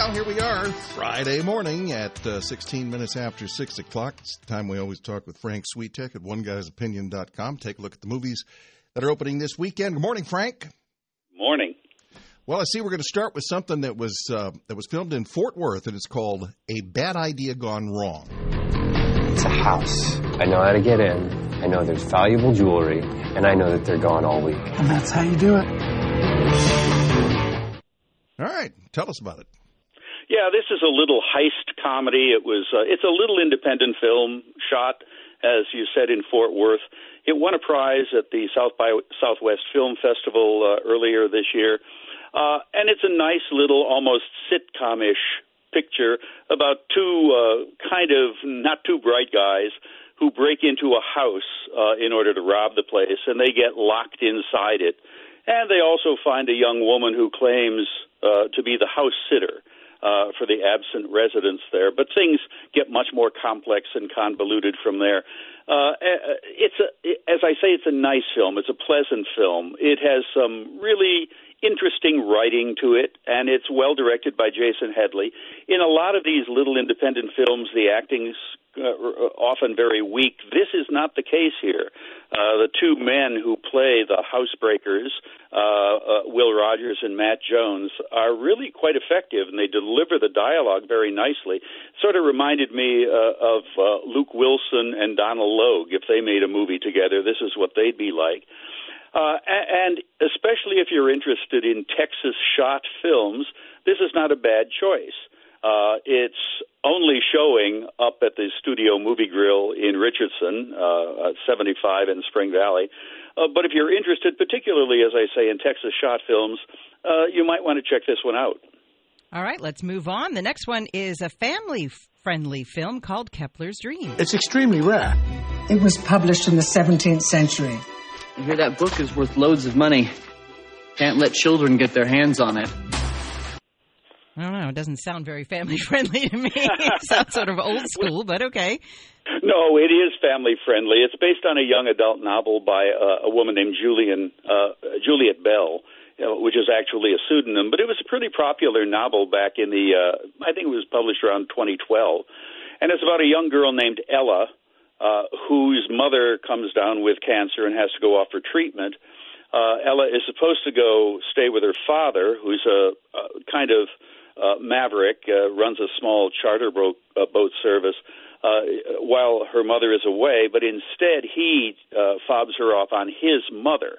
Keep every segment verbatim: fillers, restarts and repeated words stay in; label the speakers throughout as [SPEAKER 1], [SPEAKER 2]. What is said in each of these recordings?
[SPEAKER 1] Well, here we are, Friday morning at uh, sixteen minutes after six o'clock. It's the time we always talk with Frank Sweetek at one guys opinion dot com. Take a look at the movies that are opening this weekend. Good morning, Frank.
[SPEAKER 2] Morning.
[SPEAKER 1] Well, I see we're going to start with something that was uh, that was filmed in Fort Worth, and it's called A Bad Idea Gone Wrong.
[SPEAKER 3] It's a house. I know how to get in. I know there's valuable jewelry, and I know that they're gone all week.
[SPEAKER 4] And that's how you do it.
[SPEAKER 1] All right. Tell us about it.
[SPEAKER 2] Yeah, this is a little heist comedy. It was. Uh, it's a little independent film shot, as you said, in Fort Worth. It won a prize at the South by Southwest Film Festival uh, earlier this year. Uh, and it's a nice little, almost sitcom-ish picture about two uh, kind of not too bright guys who break into a house uh, in order to rob the place, and they get locked inside it. And they also find a young woman who claims uh, to be the house sitter uh, for the absent residents there. But things get much more complex and convoluted from there. Uh, it's a, as I say, it's a nice film. It's a pleasant film. It has some really interesting writing to it, and it's well directed by Jason Headley. In a lot of these little independent films, the acting's uh, often very weak. This is not the case here. Uh, the two men who play the housebreakers, uh, uh, Will Rogers and Matt Jones, are really quite effective, and they deliver the dialogue very nicely. Sort of reminded me uh, of uh, Luke Wilson and Donald Logue. If they made a movie together, this is what they'd be like. Uh, and especially if you're interested in Texas-shot films, this is not a bad choice. Uh, it's only showing up at the Studio Movie Grill in Richardson, uh, at seventy-five in Spring Valley. Uh, but if you're interested, particularly, as I say, in Texas-shot films, uh, you might want to check this one out.
[SPEAKER 5] All right, let's move on. The next one is a family-friendly film called Kepler's Dream.
[SPEAKER 4] It's extremely rare.
[SPEAKER 6] It was published in the seventeenth century.
[SPEAKER 7] I hear that book is worth loads of money. Can't let children get their hands on it.
[SPEAKER 5] I don't know. It doesn't sound very family-friendly to me. It sounds sort of old school, but okay.
[SPEAKER 2] No, it is family-friendly. It's based on a young adult novel by uh, a woman named Julian, uh, Juliet Bell, you know, which is actually a pseudonym. But it was a pretty popular novel back in the, uh, I think it was published around twenty twelve. And it's about a young girl named Ella, Uh, whose mother comes down with cancer and has to go off for treatment. Uh, Ella is supposed to go stay with her father, who's a, a kind of uh, maverick, uh, runs a small charter boat, uh, boat service, uh, while her mother is away. But instead, he uh, fobs her off on his mother,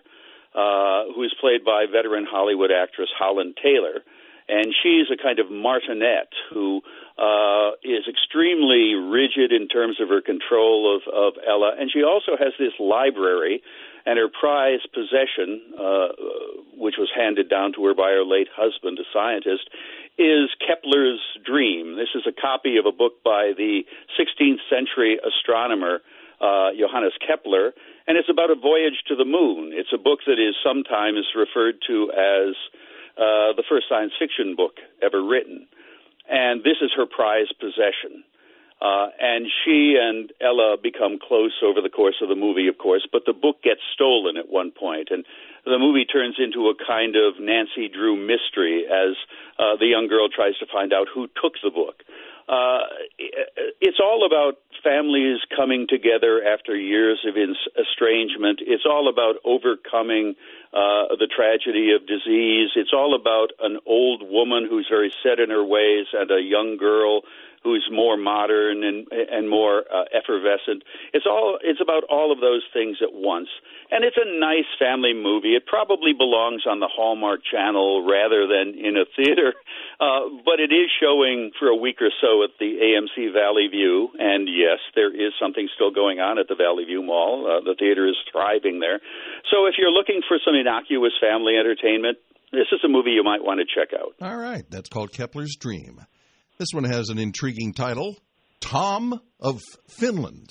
[SPEAKER 2] uh, who is played by veteran Hollywood actress Holland Taylor. And she's a kind of martinet who uh, is extremely rigid in terms of her control of, of Ella. And she also has this library, and her prized possession, uh, which was handed down to her by her late husband, a scientist, is Kepler's Dream. This is a copy of a book by the sixteenth century astronomer uh, Johannes Kepler, and it's about a voyage to the moon. It's a book that is sometimes referred to as Uh, the first science fiction book ever written. And this is her prized possession. Uh, and she and Ella become close over the course of the movie, of course, but the book gets stolen at one point, and the movie turns into a kind of Nancy Drew mystery as uh, the young girl tries to find out who took the book. Uh, it's all about families coming together after years of estrangement. It's all about overcoming uh, the tragedy of disease. It's all about an old woman who's very set in her ways and a young girl who's more modern and and more uh, effervescent. It's all it's about all of those things at once. And it's a nice family movie. It probably belongs on the Hallmark Channel rather than in a theater, uh, but it is showing for a week or so at the A M C Valley View. And yes, there is something still going on at the Valley View Mall. Uh, the theater is thriving there. So if you're looking for some innocuous family entertainment, this is a movie you might want to check out.
[SPEAKER 1] All right. That's called Kepler's Dream. This one has an intriguing title, Tom of Finland.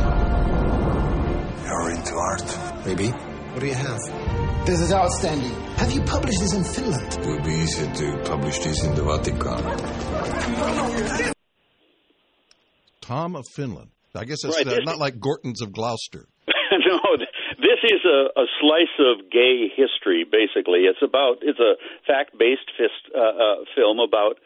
[SPEAKER 8] You're into art. Maybe. What do you have?
[SPEAKER 4] This is outstanding. Have you published this in Finland?
[SPEAKER 8] It would be easier to publish this in the Vatican.
[SPEAKER 1] Tom of Finland. I guess it's
[SPEAKER 2] right,
[SPEAKER 1] uh, not like Gorton's of Gloucester.
[SPEAKER 2] No, this is a, a slice of gay history, basically. It's about, it's a fact-based fist, uh, uh, film about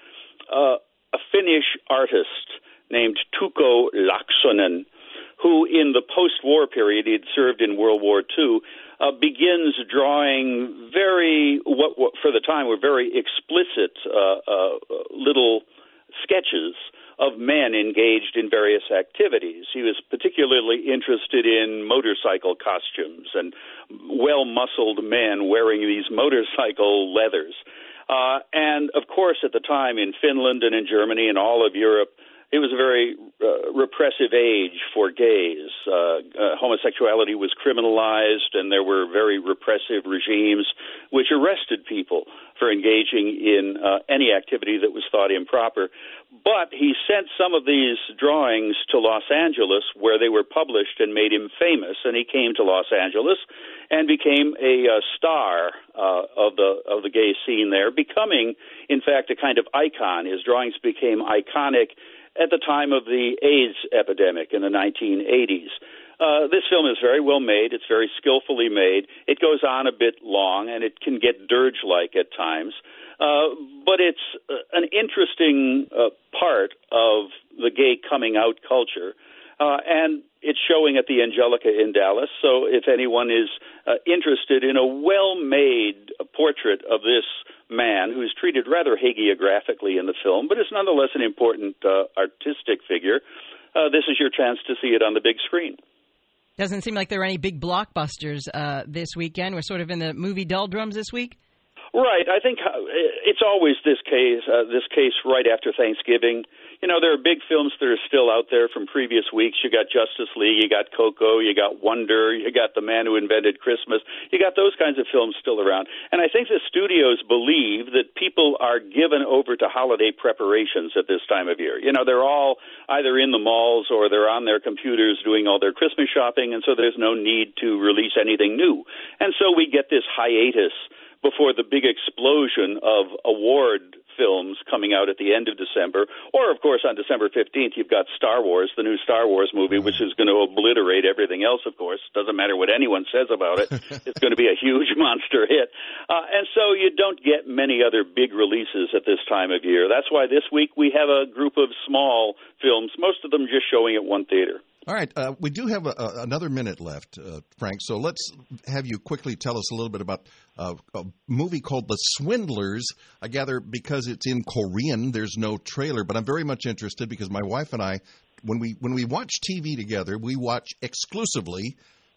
[SPEAKER 2] uh, a Finnish artist named Tuukko Laaksonen, who in the post-war period, he had served in World War Two, uh, begins drawing very, what, what for the time were very explicit uh, uh, little sketches of men engaged in various activities. He was particularly interested in motorcycle costumes and well-muscled men wearing these motorcycle leathers. Uh, and, of course, at the time in Finland and in Germany and all of Europe, it was a very uh, repressive age for gays. Uh, uh, homosexuality was criminalized, and there were very repressive regimes which arrested people for engaging in uh, any activity that was thought improper. But he sent some of these drawings to Los Angeles, where they were published and made him famous, and he came to Los Angeles and became a uh, star uh, of the of the gay scene there, becoming, in fact, a kind of icon. His drawings became iconic at the time of the AIDS epidemic in the nineteen eighties. Uh, this film is very well made. It's very skillfully made. It goes on a bit long, and it can get dirge-like at times. Uh, but it's uh, an interesting uh, part of the gay coming-out culture. Uh, and it's showing at the Angelica in Dallas. So if anyone is uh, interested in a well-made portrait of this man who's treated rather hagiographically in the film, but is nonetheless an important uh, artistic figure, uh, this is your chance to see it on the big screen.
[SPEAKER 5] Doesn't seem like there are any big blockbusters uh, this weekend. We're sort of in the movie doldrums this week.
[SPEAKER 2] Right. I think it's always this case, uh, this case right after Thanksgiving. You know, there are big films that are still out there from previous weeks. You got Justice League, you got Coco, you got Wonder, you got The Man Who Invented Christmas. You got those kinds of films still around. And I think the studios believe that people are given over to holiday preparations at this time of year. You know, they're all either in the malls or they're on their computers doing all their Christmas shopping, and so there's no need to release anything new. And so we get this hiatus before the big explosion of award films coming out at the end of December. Or, of course, on December fifteenth, you've got Star Wars, the new Star Wars movie, which is going to obliterate everything else, of course. Doesn't matter what anyone says about it. It's going to be a huge monster hit. Uh, and so you don't get many other big releases at this time of year. That's why this week we have a group of small films, most of them just showing at one theater.
[SPEAKER 1] All right. Uh, we do have a, a, another minute left, uh, Frank, so let's have you quickly tell us a little bit about uh, a movie called The Swindlers. I gather because it's in Korean, there's no trailer, but I'm very much interested because my wife and I, when we when we watch T V together, we watch exclusively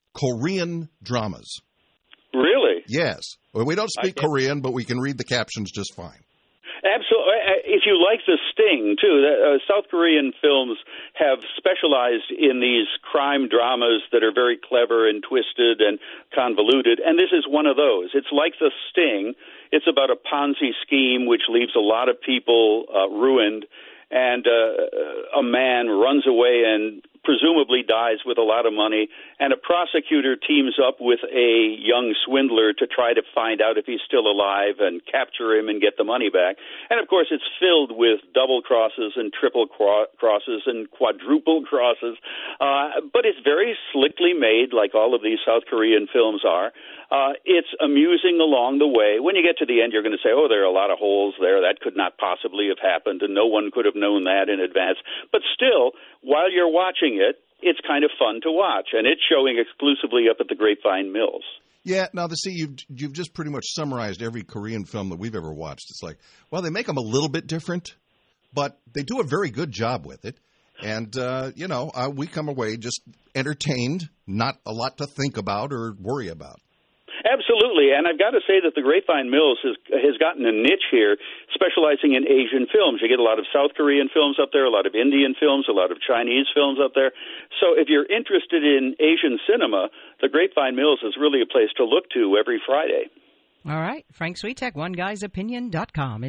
[SPEAKER 1] Korean dramas.
[SPEAKER 2] Really?
[SPEAKER 1] Yes. Well, we don't speak Korean, but we can read the captions just fine.
[SPEAKER 2] Absolutely. If you like The Sting, too, uh, South Korean films have specialized in these crime dramas that are very clever and twisted and convoluted, and this is one of those. It's like The Sting. It's about a Ponzi scheme which leaves a lot of people uh, ruined, and uh, a man runs away and presumably dies with a lot of money, and a prosecutor teams up with a young swindler to try to find out if he's still alive and capture him and get the money back. And, of course, it's filled with double crosses and triple cro- crosses and quadruple crosses, uh, but it's very slickly made, like all of these South Korean films are. Uh, it's amusing along the way. When you get to the end, you're going to say, oh, there are a lot of holes there. That could not possibly have happened, and no one could have known that in advance. But still, while you're watching it, it's kind of fun to watch, and it's showing exclusively up at the Grapevine Mills.
[SPEAKER 1] Yeah, now, to see, you've, you've just pretty much summarized every Korean film that we've ever watched. It's like, well, they make them a little bit different, but they do a very good job with it. And, uh, you know, uh, we come away just entertained, not a lot to think about or worry about.
[SPEAKER 2] Absolutely, and I've got to say that the Grapevine Mills has has gotten a niche here, specializing in Asian films. You get a lot of South Korean films up there, a lot of Indian films, a lot of Chinese films up there. So if you're interested in Asian cinema, the Grapevine Mills is really a place to look to every Friday.
[SPEAKER 5] All right, Frank Switek, one guys opinion dot com.